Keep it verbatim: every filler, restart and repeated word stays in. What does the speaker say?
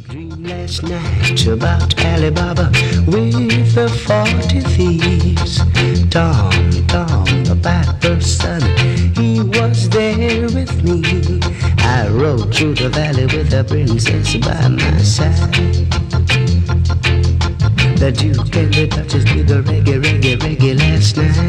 Dream last night about Alibaba with the forty thieves. Tom, Tom, the piper's son, he was there with me. I rode through the valley with the princess by my side. The Duke and the Duchess did the reggae, reggae, reggae last night.